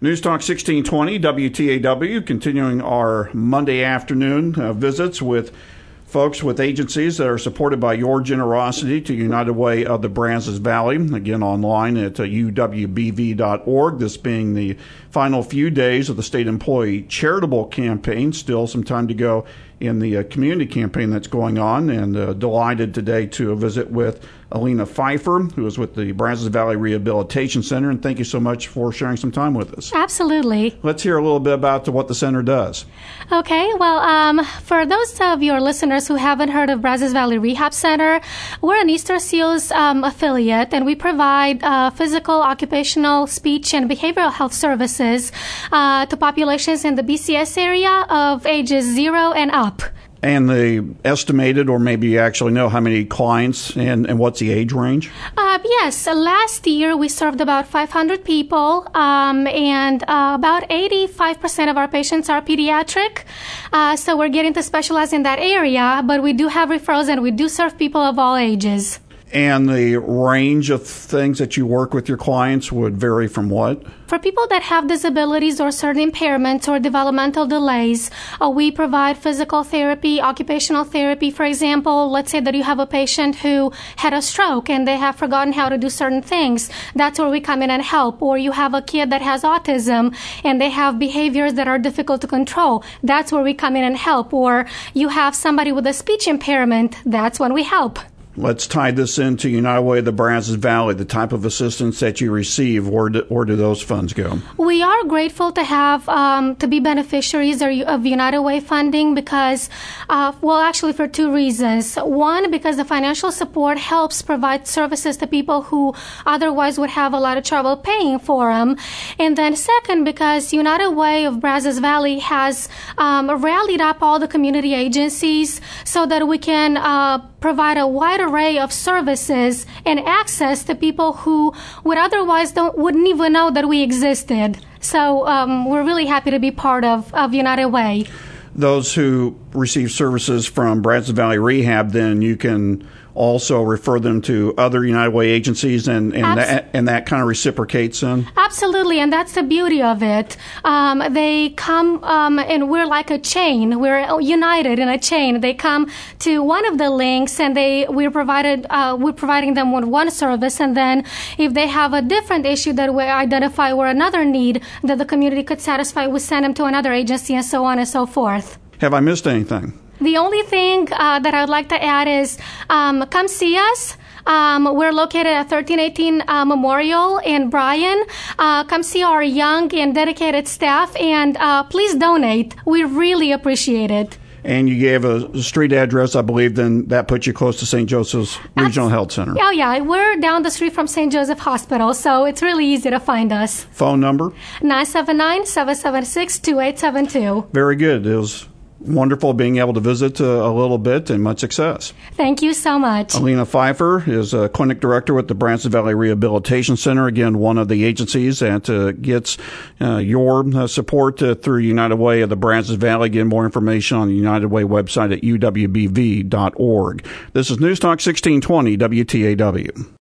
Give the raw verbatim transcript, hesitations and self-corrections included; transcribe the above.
News Talk sixteen twenty, W T A W, continuing our Monday afternoon uh, visits with folks with agencies that are supported by your generosity to United Way of the Brazos Valley. Again, online at uh, U W B V dot org, this being the final few days of the state employee charitable campaign. Still some time to go in the uh, community campaign that's going on, and uh, delighted today to visit with Alina Pfeiffer, who is with the Brazos Valley Rehabilitation Center, and thank you so much for sharing some time with us. Absolutely. Let's hear a little bit about what the center does. Okay, well, um, for those of your listeners who haven't heard of Brazos Valley Rehab Center, we're an Easter Seals um, affiliate, and we provide uh, physical, occupational, speech, and behavioral health services uh, to populations in the B C S area of ages zero and up. And the estimated, or maybe you actually know how many clients and, and what's the age range? Uh, yes, last year we served about five hundred people, um, and uh, about eighty-five percent of our patients are pediatric. Uh, so we're getting to specialize in that area, but we do have referrals and we do serve people of all ages. And the range of things that you work with your clients would vary from what? For people that have disabilities or certain impairments or developmental delays, uh, we provide physical therapy, occupational therapy. For example, let's say that you have a patient who had a stroke and they have forgotten how to do certain things. That's where we come in and help. Or you have a kid that has autism and they have behaviors that are difficult to control. That's where we come in and help. Or you have somebody with a speech impairment. That's when we help. Let's tie this into United Way of the Brazos Valley, the type of assistance that you receive. Where do, where do those funds go? We are grateful to have, um, to be beneficiaries of United Way funding because, uh, well, actually for two reasons. One, because the financial support helps provide services to people who otherwise would have a lot of trouble paying for them. And then second, because United Way of Brazos Valley has um, rallied up all the community agencies so that we can uh, provide a wide array of services and access to people who would otherwise don't wouldn't even know that we existed. So um, we're really happy to be part of, of United Way. Those who receive services from Brazos Valley Rehab, then you can also refer them to other United Way agencies, and, and, Abs- that, and that kind of reciprocates then? Absolutely, and that's the beauty of it. Um, they come, um, and we're like a chain. We're united in a chain. They come to one of the links, and they we're provided uh, we're providing them with one service, and then if they have a different issue that we identify or another need that the community could satisfy, we send them to another agency, and so on and so forth. Have I missed anything? The only thing uh, that I'd like to add is um, come see us. Um, we're located at thirteen eighteen uh, Memorial in Bryan. Uh, come see our young and dedicated staff, and uh, please donate. We really appreciate it. And you gave a street address, I believe, then that puts you close to Saint Joseph's Regional Health Center. Oh, yeah. We're down the street from Saint Joseph Hospital, so it's really easy to find us. Phone number? nine seven nine, seven seven six, two eight seven two. Very good. It was wonderful being able to visit uh, a little bit, and much success. Thank you so much. Alina Pfeiffer is a clinic director with the Brazos Valley Rehabilitation Center. Again, one of the agencies that uh, gets uh, your uh, support uh, through United Way of the Brazos Valley. Again, more information on the United Way website at U W B V dot org. This is News Talk sixteen twenty W T A W.